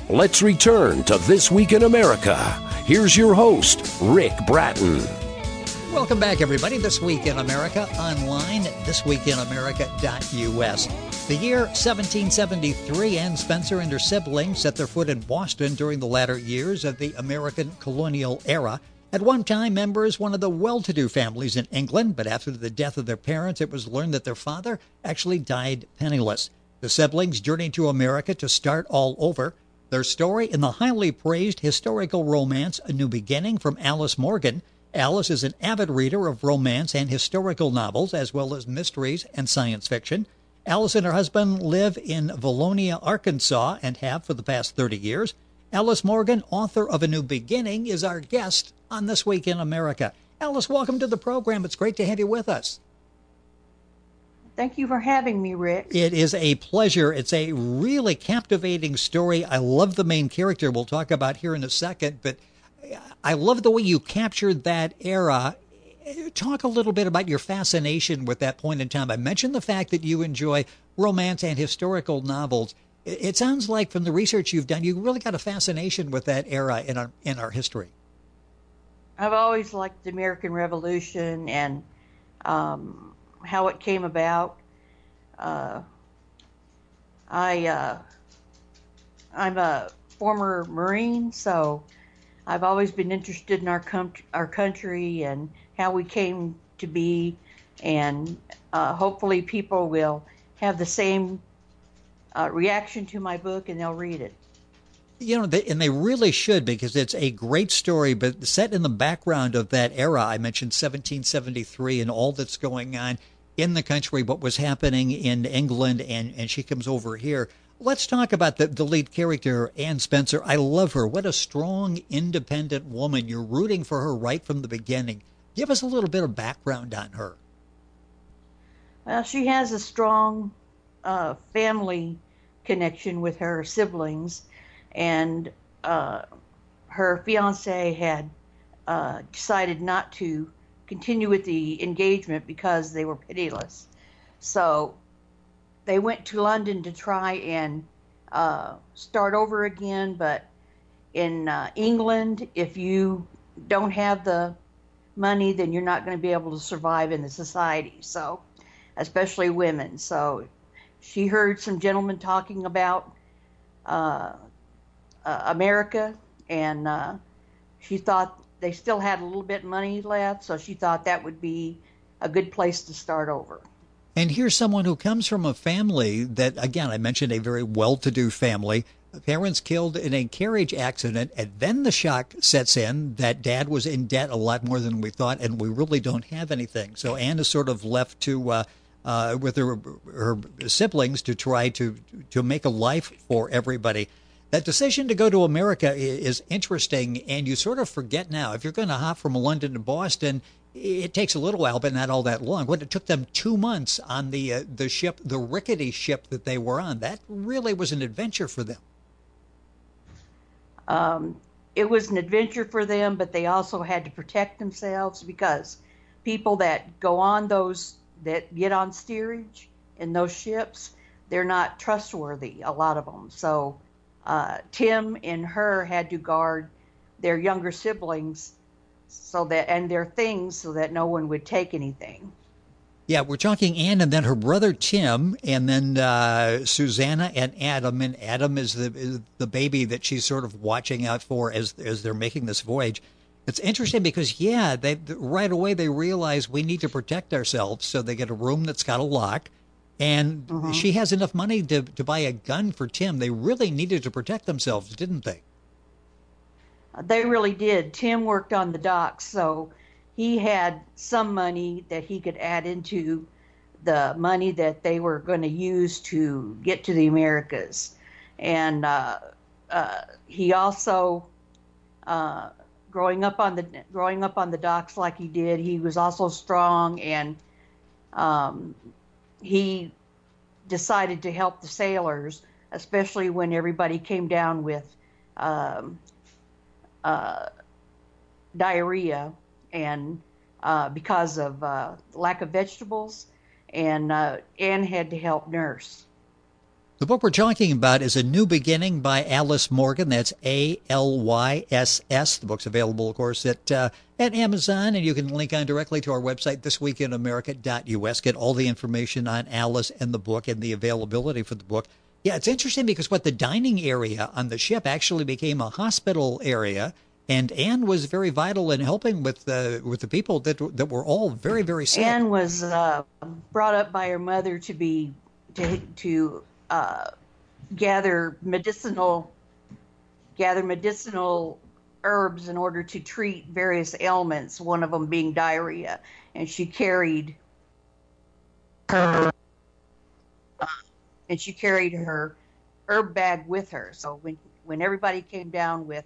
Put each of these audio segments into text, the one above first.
Let's return to This Week in America. Here's your host, Rick Bratton. Welcome back, everybody. This Week in America, online at thisweekinamerica.us. The year 1773, Anne Spencer and her siblings set their foot in Boston during the latter years of the American colonial era. At one time, members one of the well-to-do families in England, but after the death of their parents, it was learned that their father actually died penniless. The siblings journeyed to America to start all over. Their story in the highly praised historical romance A New Beginning from Alice Morgan. Alice is an avid reader of romance and historical novels, as well as mysteries and science fiction. Alice and her husband live in Valonia, Arkansas, and have for the past 30 years. Alice Morgan, author of A New Beginning, is our guest on This Week in America. Alice, welcome to the program. It's great to have you with us. Thank you for having me, Rick. It is a pleasure. It's a really captivating story. I love the main character we'll talk about here in a second, but I love the way you captured that era. Talk a little bit about your fascination with that point in time. I mentioned the fact that you enjoy romance and historical novels. It sounds like from the research you've done, you really got a fascination with that era in our history. I've always liked the American Revolution and how it came about. I'm a former Marine, so I've always been interested in our country and how we came to be, and hopefully people will have the same reaction to my book and they'll read it. You know, and they really should, because it's a great story, but set in the background of that era. I mentioned 1773 and all that's going on in the country, what was happening in England, and she comes over here. Let's talk about the lead character, Anne Spencer. I love her. What a strong, independent woman. You're rooting for her right from the beginning. Give us a little bit of background on her. Well, she has a strong family connection with her siblings, and her fiance had decided not to continue with the engagement because they were penniless. So they went to London to try and start over again, but in England, if you don't have the money, then you're not going to be able to survive in the society, so especially women. So she heard some gentlemen talking about America, and she thought they still had a little bit of money left, so she thought that would be a good place to start over. And here's someone who comes from a family that, again, I mentioned a very well-to-do family. Parents killed in a carriage accident, and then the shock sets in that Dad was in debt a lot more than we thought, and we really don't have anything. So Anne is sort of left to with her siblings to try to make a life for everybody. That decision to go to America is interesting, and you sort of forget now. If you're going to hop from London to Boston, it takes a little while, but not all that long. What, it took them 2 months on the ship, the rickety ship that they were on. That really was an adventure for them. It was an adventure for them, but they also had to protect themselves, because people that go on those, that get on steerage in those ships, they're not trustworthy, a lot of them. So Tim and her had to guard their younger siblings and their things, so that no one would take anything. Yeah, we're talking Anne and then her brother Tim, and then Susanna and Adam. And Adam is the baby that she's sort of watching out for as they're making this voyage. It's interesting because, they right away they realize we need to protect ourselves, so they get a room that's got a lock. And she has enough money to buy a gun for Tim. They really needed to protect themselves, didn't they? They really did. Tim worked on the docks, so he had some money that he could add into the money that they were going to use to get to the Americas. And he also, growing up on the docks like he did, he was also strong, and he decided to help the sailors, especially when everybody came down with diarrhea, and because of lack of vegetables, and Anne had to help nurse. The book we're talking about is A New Beginning by Alice Morgan. That's Alyss. The book's available, of course, at Amazon, and you can link on directly to our website, thisweekinamerica.us. Get all the information on Alice and the book and the availability for the book. Yeah, it's interesting because the dining area on the ship actually became a hospital area, and Anne was very vital in helping with the people that were all very, very sick. Anne was brought up by her mother to gather medicinal herbs in order to treat various ailments, one of them being diarrhea, and she carried her herb bag with her. So when everybody came down with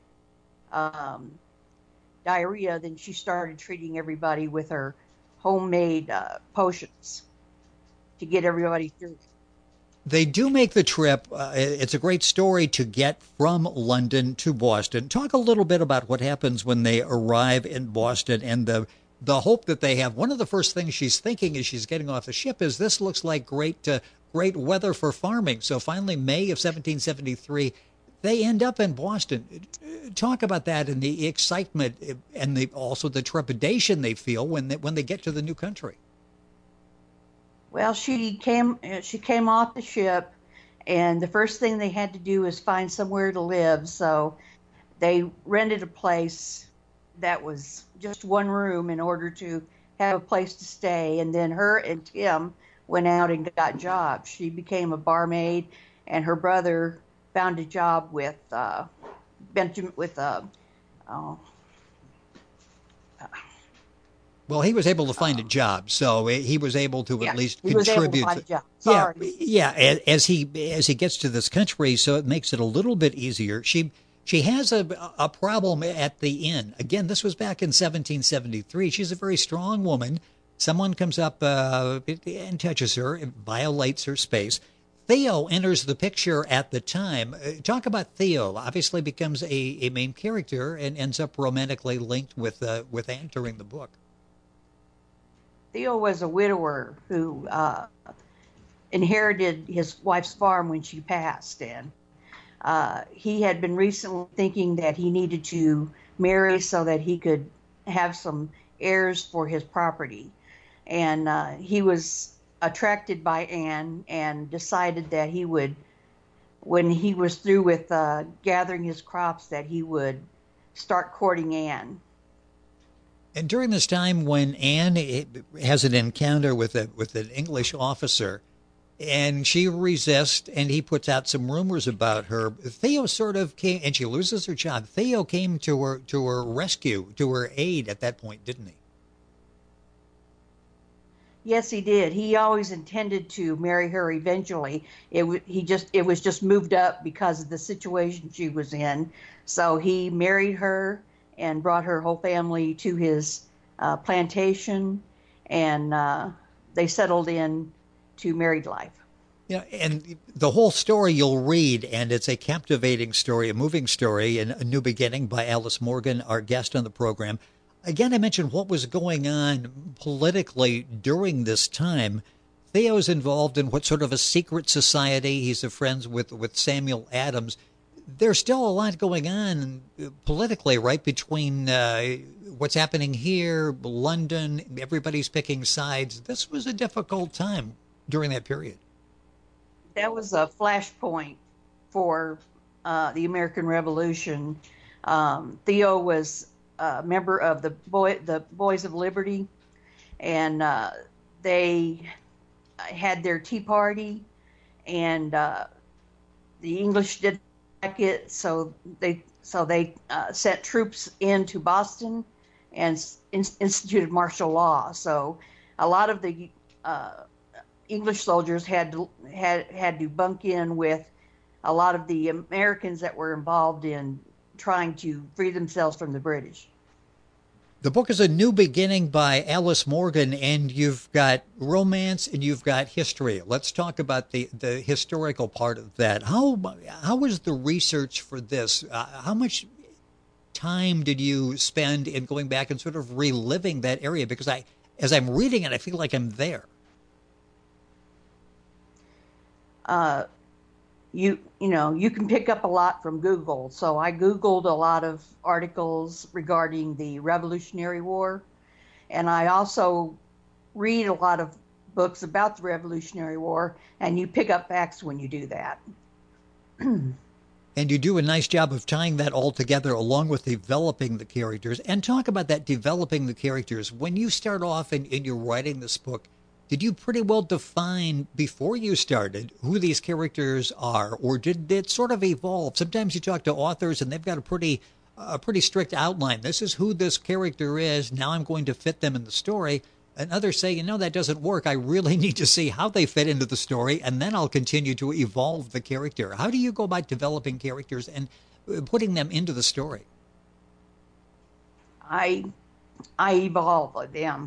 diarrhea, then she started treating everybody with her homemade potions to get everybody through it. They do make the trip. It's a great story to get from London to Boston. Talk a little bit about what happens when they arrive in Boston and the hope that they have. One of the first things she's thinking as she's getting off the ship is this looks like great weather for farming. So finally, May of 1773, they end up in Boston. Talk about that and the excitement and also the trepidation they feel when they get to the new country. Well, she came off the ship, and the first thing they had to do was find somewhere to live. So they rented a place that was just one room in order to have a place to stay. And then her and Tim went out and got jobs. She became a barmaid, and her brother found a job with Benjamin Well, he was able to find a job, so he was able to at least contribute. He was able to find a job. Sorry. Yeah. As he gets to this country, so it makes it a little bit easier. She has a problem at the inn. Again, this was back in 1773. She's a very strong woman. Someone comes up and touches her, and violates her space. Theo enters the picture at the time. Talk about Theo. Obviously becomes a main character and ends up romantically linked with Anne during the book. Theo was a widower who inherited his wife's farm when she passed, and he had been recently thinking that he needed to marry so that he could have some heirs for his property. And he was attracted by Anne and decided that he would, when he was through with gathering his crops, that he would start courting Anne. And during this time when Anne has an encounter with an English officer, and she resists, and he puts out some rumors about her, Theo sort of came, and she loses her job. Theo came to her rescue, to her aid at that point, didn't he? Yes, he did. He always intended to marry her eventually. It was just moved up because of the situation she was in. So he married her and brought her whole family to his plantation, and they settled in to married life. Yeah, and the whole story you'll read, and it's a captivating story, a moving story, and A New Beginning by Alice Morgan, our guest on the program. Again, I mentioned what was going on politically during this time. Theo's involved in what sort of a secret society. He's friends with Samuel Adams. There's still a lot going on politically, right, between what's happening here, London, everybody's picking sides. This was a difficult time during that period. That was a flashpoint for the American Revolution. Theo was a member of the Boys of Liberty, and they had their Tea Party, and the English didn't like it, so they sent troops into Boston and instituted martial law. So a lot of the English soldiers had to bunk in with a lot of the Americans that were involved in trying to free themselves from the British. The book is A New Beginning by Alice Morgan, and you've got romance and you've got history. Let's talk about the historical part of that. How was the research for this? How much time did you spend in going back and sort of reliving that area? Because as I'm reading it, I feel like I'm there. you can pick up a lot from Google. So I Googled a lot of articles regarding the Revolutionary War, and I also read a lot of books about the Revolutionary War, and you pick up facts when you do that. And you do a nice job of tying that all together along with developing the characters. And talk about that, developing the characters. When you start off and you're writing this book, did you pretty well define before you started who these characters are, or did it sort of evolve? Sometimes you talk to authors and they've got a pretty strict outline. This is who this character is. Now I'm going to fit them in the story. And others say, that doesn't work. I really need to see how they fit into the story, and then I'll continue to evolve the character. How do you go about developing characters and putting them into the story? I evolve them.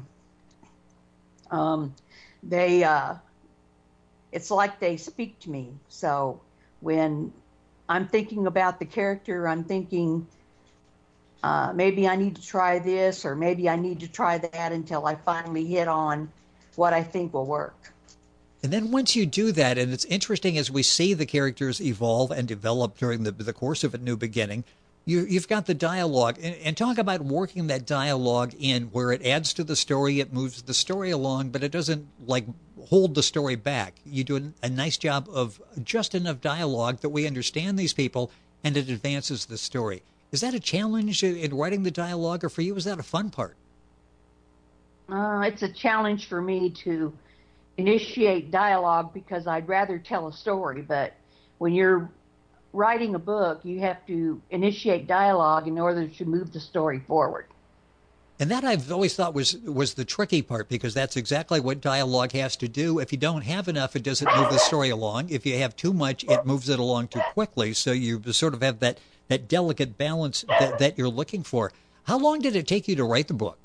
They it's like they speak to me. So when I'm thinking about the character, I'm thinking, maybe I need to try this, or maybe I need to try that until I finally hit on what I think will work. And then once you do that, and it's interesting as we see the characters evolve and develop during the course of A New Beginning, you've got the dialogue. And talk about working that dialogue in where it adds to the story, it moves the story along, but it doesn't hold the story back. You do a nice job of just enough dialogue that we understand these people, and it advances the story. Is that a challenge in writing the dialogue, or for you, is that a fun part? It's a challenge for me to initiate dialogue because I'd rather tell a story. But when you're writing a book, you have to initiate dialogue in order to move the story forward. And that I've always thought was the tricky part, because that's exactly what dialogue has to do. If you don't have enough, it doesn't move the story along. If you have too much, it moves it along too quickly. So you sort of have that delicate balance that you're looking for. How long did it take you to write the book?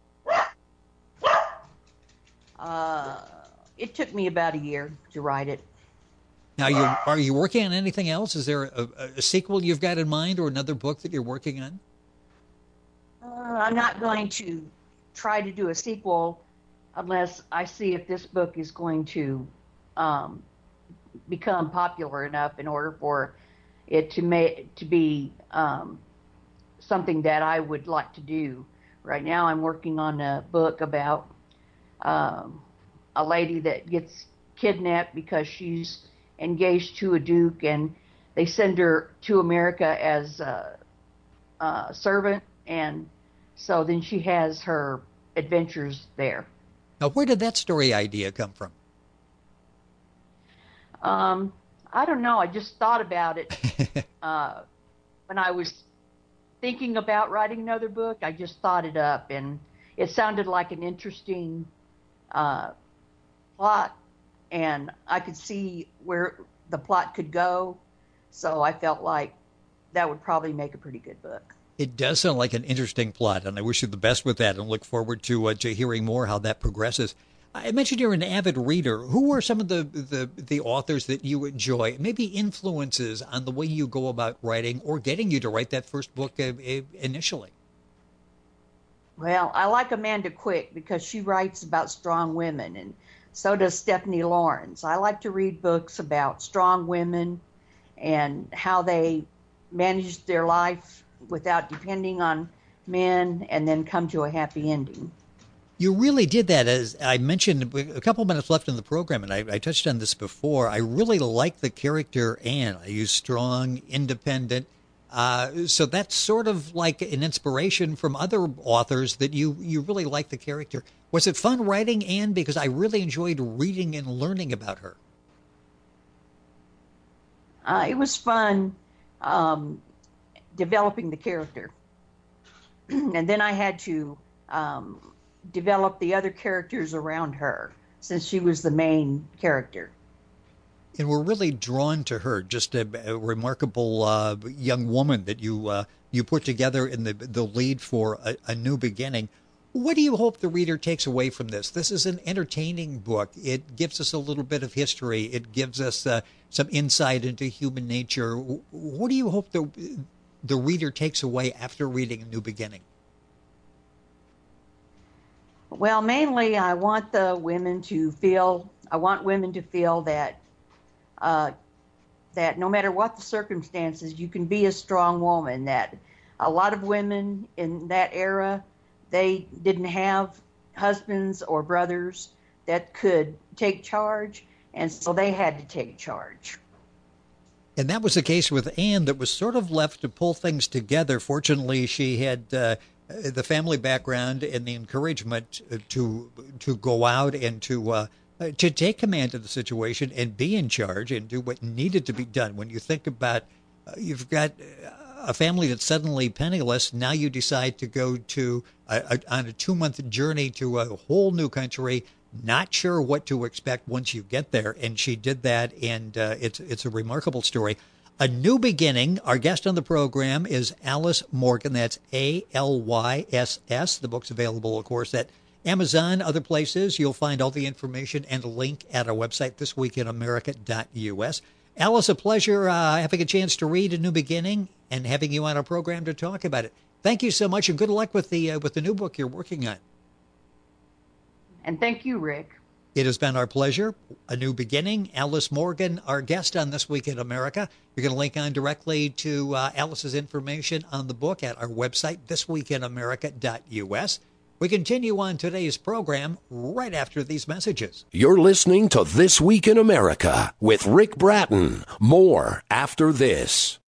It took me about a year to write it. Now, are you working on anything else? Is there a sequel you've got in mind, or another book that you're working on? I'm not going to try to do a sequel unless I see if this book is going to become popular enough in order for it to be something that I would like to do. Right now I'm working on a book about a lady that gets kidnapped because she's engaged to a duke, and they send her to America as a servant, and so then she has her adventures there. Now, where did that story idea come from? I don't know. I just thought about it when I was thinking about writing another book. I just thought it up, and it sounded like an interesting plot, and I could see where the plot could go. So I felt like that would probably make a pretty good book. It does sound like an interesting plot, and I wish you the best with that, and look forward to hearing more how that progresses. I mentioned you're an avid reader. Who are some of the authors that you enjoy? Maybe influences on the way you go about writing, or getting you to write that first book initially? Well, I like Amanda Quick because she writes about strong women, and so does Stephanie Lawrence. I like to read books about strong women and how they manage their life without depending on men, and then come to a happy ending. You really did that. As I mentioned, a couple minutes left in the program, and I touched on this before. I really like the character Anne. I use strong, independent. So that's sort of like an inspiration from other authors that you really like the character. Was it fun writing Anne? Because I really enjoyed reading and learning about her. It was fun developing the character. And then I had to develop the other characters around her, since she was the main character. And we're really drawn to her, just a remarkable young woman that you put together in the lead for a New Beginning. What do you hope the reader takes away from this? This is an entertaining book. It gives us a little bit of history. It gives us some insight into human nature. What do you hope the reader takes away after reading A New Beginning? Well, mainly I want women to feel that that no matter what the circumstances, you can be a strong woman. That a lot of women in that era, they didn't have husbands or brothers that could take charge, and so they had to take charge. And that was the case with Anne, that was sort of left to pull things together. Fortunately, she had the family background and the encouragement to go out and to take command of the situation and be in charge and do what needed to be done. When you think about, you've got a family that's suddenly penniless, now you decide to go to on a 2-month journey to a whole new country, not sure what to expect once you get there. And she did that, and it's a remarkable story. A New Beginning. Our guest on the program is Alice Morgan. That's Alyss. The book's available, of course, at Amazon, other places. You'll find all the information and a link at our website, thisweekinamerica.us. Alice, a pleasure having a chance to read A New Beginning and having you on our program to talk about it. Thank you so much, and good luck with the new book you're working on. And thank you, Rick. It has been our pleasure. A New Beginning. Alice Morgan, our guest on This Week in America. You're going to link on directly to Alice's information on the book at our website, thisweekinamerica.us. We continue on today's program right after these messages. You're listening to This Week in America with Rick Bratton. More after this.